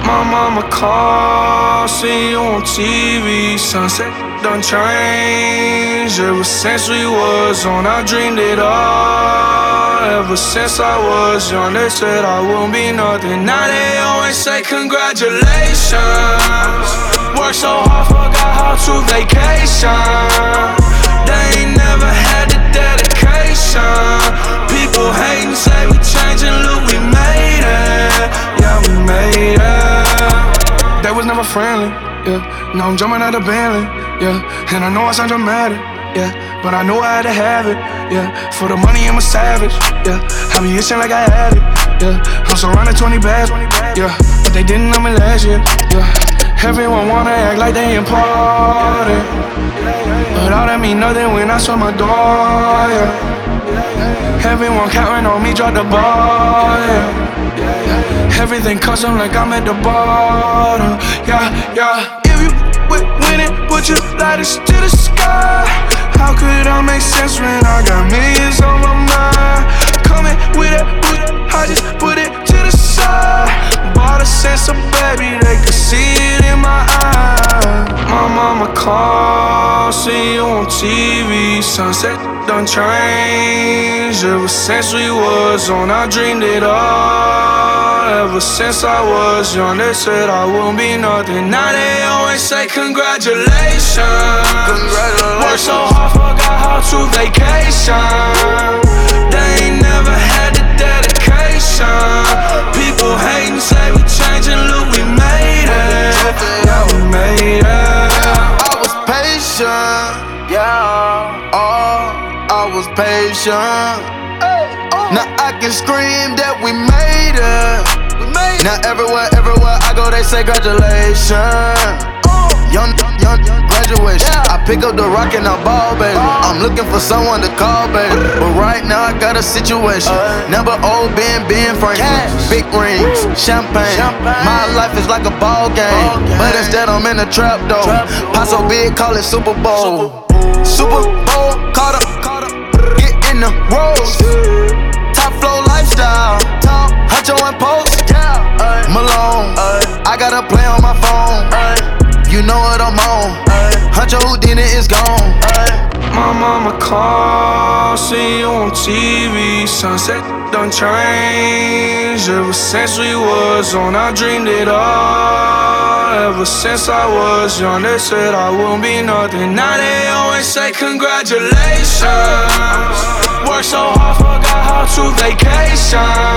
My mama called, see you on TV. Sunset done changed. Ever since we was on, I dreamed it all. Ever since I was young, they said I wouldn't be nothing. Now they always say congratulations. Worked so hard, forgot how to vacation. They ain't never had the dedication. People hating, say we changing, look, we made it. Yeah, we made it. They was never friendly, yeah. Now I'm jumping out of Bentley, yeah. And I know I sound dramatic, yeah. But I know I had to have it, yeah. For the money, I'm a savage, yeah. I be itching like I had it, yeah. I'm surrounded 20 bags, yeah. But they didn't know me last year, yeah. Everyone wanna act like they important, but all that mean nothing when I shut my door, yeah. Everyone counting on me, drop the ball, yeah. Everything custom like I'm at the bottom, yeah, yeah. If you winning, put your lighters to the sky. How could I make sense when I got millions on my mind? Coming with it, I just put it to the side. Bought a sense of baby, they could see it in my eyes. My mama called, see you on TV. Sunset done changed. Ever since we was on, I dreamed it all. Ever since I was young, they said I wouldn't be nothing. Now they always say congratulations. Worked so hard, forgot how to vacation. They ain't never had the dedication. People hating, say we changing, look, we made it. Yeah, we made it. I was patient, yeah. Oh, I was patient. Now I can scream that we made it. Now everywhere I go, they say congratulations. Young graduation. I pick up the rock and I ball, baby. I'm looking for someone to call, baby. But right now I got a situation. Never old Ben Franklin. Big rings, champagne. My life is like a ball game, but instead I'm in a trap though. Pot so big, call it Super Bowl. Super Bowl, caught up, get in the rolls. Top flow lifestyle, Huncho and Post. Malone, I got a play on my phone. You know what I'm on. Huncho Houdini is gone. My mama called, see you on TV. Sunset done changed. Ever since we was on, I dreamed it all. Ever since I was young, they said I wouldn't be nothing. Now they always say congratulations. Worked so hard, forgot how to vacation.